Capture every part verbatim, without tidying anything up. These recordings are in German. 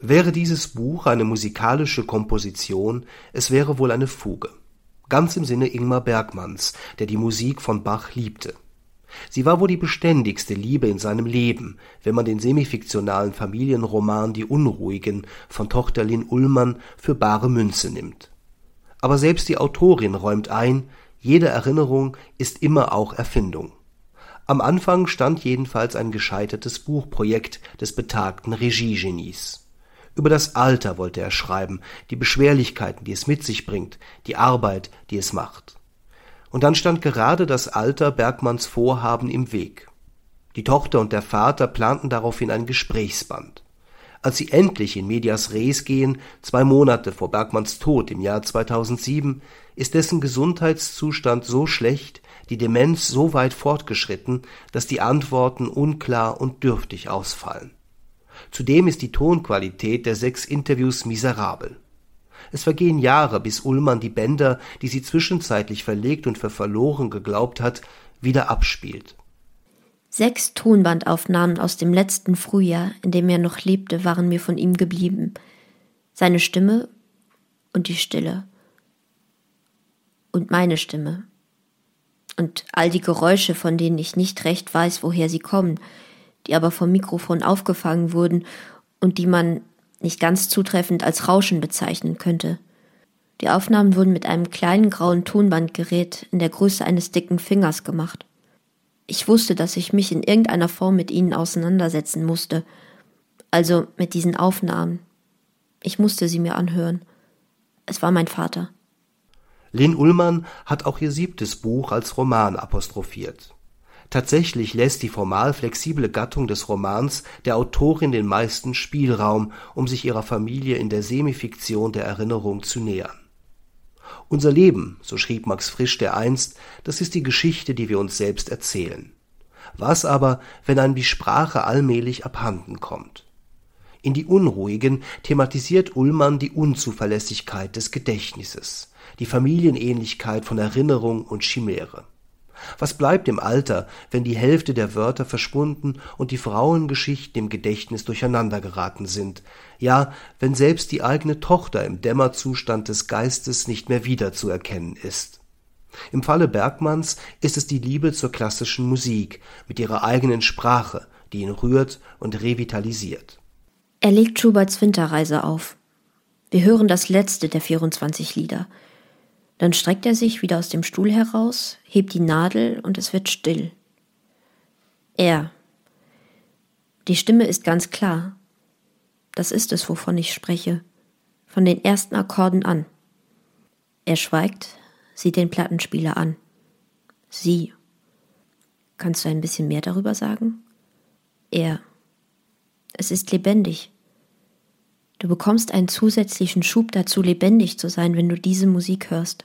Wäre dieses Buch eine musikalische Komposition, es wäre wohl eine Fuge. Ganz im Sinne Ingmar Bergmanns, der die Musik von Bach liebte. Sie war wohl die beständigste Liebe in seinem Leben, wenn man den semifiktionalen Familienroman Die Unruhigen von Tochter Linn Ullmann für bare Münze nimmt. Aber selbst die Autorin räumt ein, jede Erinnerung ist immer auch Erfindung. Am Anfang stand jedenfalls ein gescheitertes Buchprojekt des betagten Regiegenies. Über das Alter wollte er schreiben, die Beschwerlichkeiten, die es mit sich bringt, die Arbeit, die es macht. Und dann stand gerade das Alter Bergmanns Vorhaben im Weg. Die Tochter und der Vater planten daraufhin ein Gesprächsband. Als sie endlich in medias res gehen, zwei Monate vor Bergmanns Tod im Jahr zweitausendsieben, ist dessen Gesundheitszustand so schlecht, die Demenz so weit fortgeschritten, dass die Antworten unklar und dürftig ausfallen. Zudem ist die Tonqualität der sechs Interviews miserabel. Es vergehen Jahre, bis Ullmann die Bänder, die sie zwischenzeitlich verlegt und für verloren geglaubt hat, wieder abspielt. Sechs Tonbandaufnahmen aus dem letzten Frühjahr, in dem er noch lebte, waren mir von ihm geblieben. Seine Stimme und die Stille. Und meine Stimme. Und all die Geräusche, von denen ich nicht recht weiß, woher sie kommen, die aber vom Mikrofon aufgefangen wurden und die man nicht ganz zutreffend als Rauschen bezeichnen könnte. Die Aufnahmen wurden mit einem kleinen grauen Tonbandgerät in der Größe eines dicken Fingers gemacht. Ich wusste, dass ich mich in irgendeiner Form mit ihnen auseinandersetzen musste, also mit diesen Aufnahmen. Ich musste sie mir anhören. Es war mein Vater. Linn Ullmann hat auch ihr siebtes Buch als Roman apostrophiert. Tatsächlich lässt die formal flexible Gattung des Romans der Autorin den meisten Spielraum, um sich ihrer Familie in der Semifiktion der Erinnerung zu nähern. Unser Leben, so schrieb Max Frisch dereinst, das ist die Geschichte, die wir uns selbst erzählen. Was aber, wenn einem die Sprache allmählich abhanden kommt? In Die Unruhigen thematisiert Ullmann die Unzuverlässigkeit des Gedächtnisses, die Familienähnlichkeit von Erinnerung und Chimäre. Was bleibt im Alter, wenn die Hälfte der Wörter verschwunden und die Frauengeschichten im Gedächtnis durcheinandergeraten sind, ja, wenn selbst die eigene Tochter im Dämmerzustand des Geistes nicht mehr wiederzuerkennen ist? Im Falle Bergmanns ist es die Liebe zur klassischen Musik mit ihrer eigenen Sprache, die ihn rührt und revitalisiert. Er legt Schuberts Winterreise auf. Wir hören das letzte der vierundzwanzig Lieder. Dann streckt er sich wieder aus dem Stuhl heraus, hebt die Nadel und es wird still. Er. Die Stimme ist ganz klar. Das ist es, wovon ich spreche. Von den ersten Akkorden an. Er schweigt, sieht den Plattenspieler an. Sie. Kannst du ein bisschen mehr darüber sagen? Er. Es ist lebendig. Du bekommst einen zusätzlichen Schub dazu, lebendig zu sein, wenn du diese Musik hörst.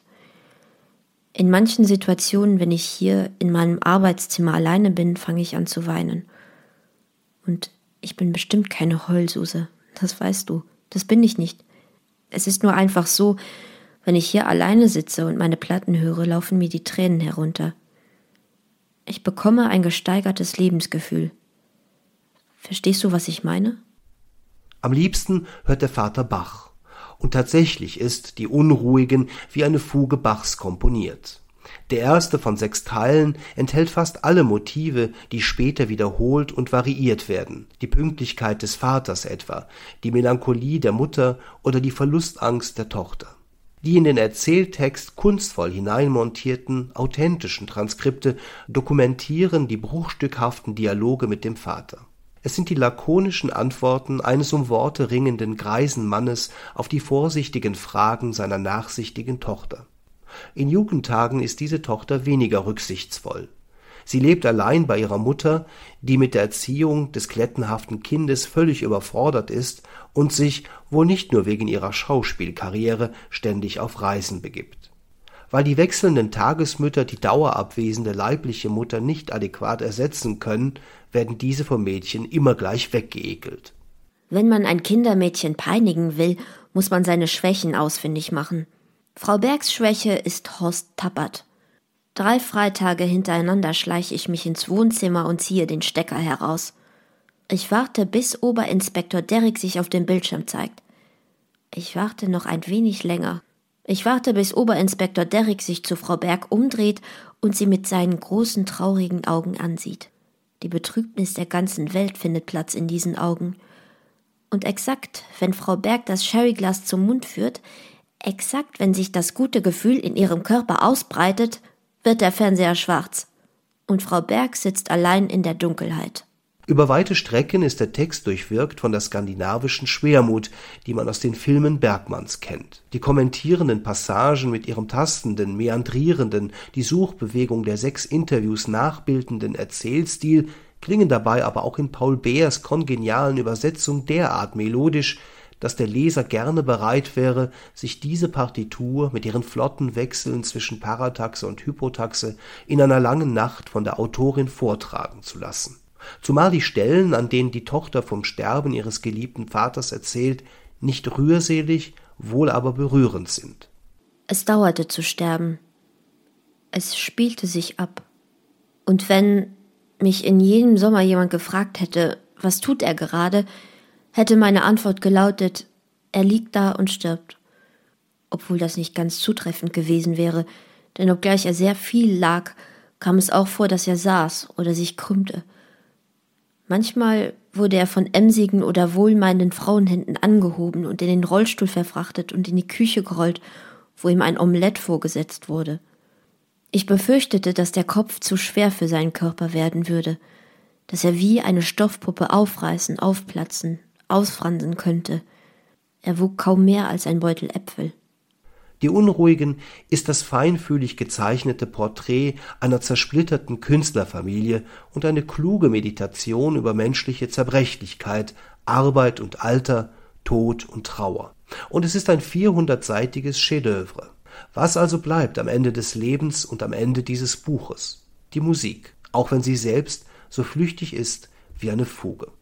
In manchen Situationen, wenn ich hier in meinem Arbeitszimmer alleine bin, fange ich an zu weinen. Und ich bin bestimmt keine Heulsuse, das weißt du, das bin ich nicht. Es ist nur einfach so, wenn ich hier alleine sitze und meine Platten höre, laufen mir die Tränen herunter. Ich bekomme ein gesteigertes Lebensgefühl. Verstehst du, was ich meine? Am liebsten hört der Vater Bach. Und tatsächlich ist Die Unruhigen wie eine Fuge Bachs komponiert. Der erste von sechs Teilen enthält fast alle Motive, die später wiederholt und variiert werden, die Pünktlichkeit des Vaters etwa, die Melancholie der Mutter oder die Verlustangst der Tochter. Die in den Erzähltext kunstvoll hineinmontierten, authentischen Transkripte dokumentieren die bruchstückhaften Dialoge mit dem Vater. Es sind die lakonischen Antworten eines um Worte ringenden greisen Mannes auf die vorsichtigen Fragen seiner nachsichtigen Tochter. In Jugendtagen ist diese Tochter weniger rücksichtsvoll. Sie lebt allein bei ihrer Mutter, die mit der Erziehung des klettenhaften Kindes völlig überfordert ist und sich, wohl nicht nur wegen ihrer Schauspielkarriere, ständig auf Reisen begibt. Weil die wechselnden Tagesmütter die dauerabwesende leibliche Mutter nicht adäquat ersetzen können, werden diese vom Mädchen immer gleich weggeekelt. Wenn man ein Kindermädchen peinigen will, muss man seine Schwächen ausfindig machen. Frau Bergs Schwäche ist Horst Tappert. Drei Freitage hintereinander schleiche ich mich ins Wohnzimmer und ziehe den Stecker heraus. Ich warte, bis Oberinspektor Derrick sich auf dem Bildschirm zeigt. Ich warte noch ein wenig länger. Ich warte, bis Oberinspektor Derrick sich zu Frau Berg umdreht und sie mit seinen großen, traurigen Augen ansieht. Die Betrübnis der ganzen Welt findet Platz in diesen Augen. Und exakt, wenn Frau Berg das Sherryglas zum Mund führt, exakt, wenn sich das gute Gefühl in ihrem Körper ausbreitet, wird der Fernseher schwarz. Und Frau Berg sitzt allein in der Dunkelheit. Über weite Strecken ist der Text durchwirkt von der skandinavischen Schwermut, die man aus den Filmen Bergmans kennt. Die kommentierenden Passagen mit ihrem tastenden, meandrierenden, die Suchbewegung der sechs Interviews nachbildenden Erzählstil klingen dabei aber auch in Paul Beers kongenialen Übersetzung derart melodisch, dass der Leser gerne bereit wäre, sich diese Partitur mit ihren flotten Wechseln zwischen Parataxe und Hypotaxe in einer langen Nacht von der Autorin vortragen zu lassen. Zumal die Stellen, an denen die Tochter vom Sterben ihres geliebten Vaters erzählt, nicht rührselig, wohl aber berührend sind. Es dauerte zu sterben. Es spielte sich ab. Und wenn mich in jedem Sommer jemand gefragt hätte, was tut er gerade, hätte meine Antwort gelautet, er liegt da und stirbt. Obwohl das nicht ganz zutreffend gewesen wäre, denn obgleich er sehr viel lag, kam es auch vor, dass er saß oder sich krümmte. Manchmal wurde er von emsigen oder wohlmeinenden Frauenhänden angehoben und in den Rollstuhl verfrachtet und in die Küche gerollt, wo ihm ein Omelett vorgesetzt wurde. Ich befürchtete, dass der Kopf zu schwer für seinen Körper werden würde, dass er wie eine Stoffpuppe aufreißen, aufplatzen, ausfransen könnte. Er wog kaum mehr als ein Beutel Äpfel. Die Unruhigen ist das feinfühlig gezeichnete Porträt einer zersplitterten Künstlerfamilie und eine kluge Meditation über menschliche Zerbrechlichkeit, Arbeit und Alter, Tod und Trauer. Und es ist ein vierhundertseitiges Chef-d'œuvre. Was also bleibt am Ende des Lebens und am Ende dieses Buches? Die Musik, auch wenn sie selbst so flüchtig ist wie eine Fuge.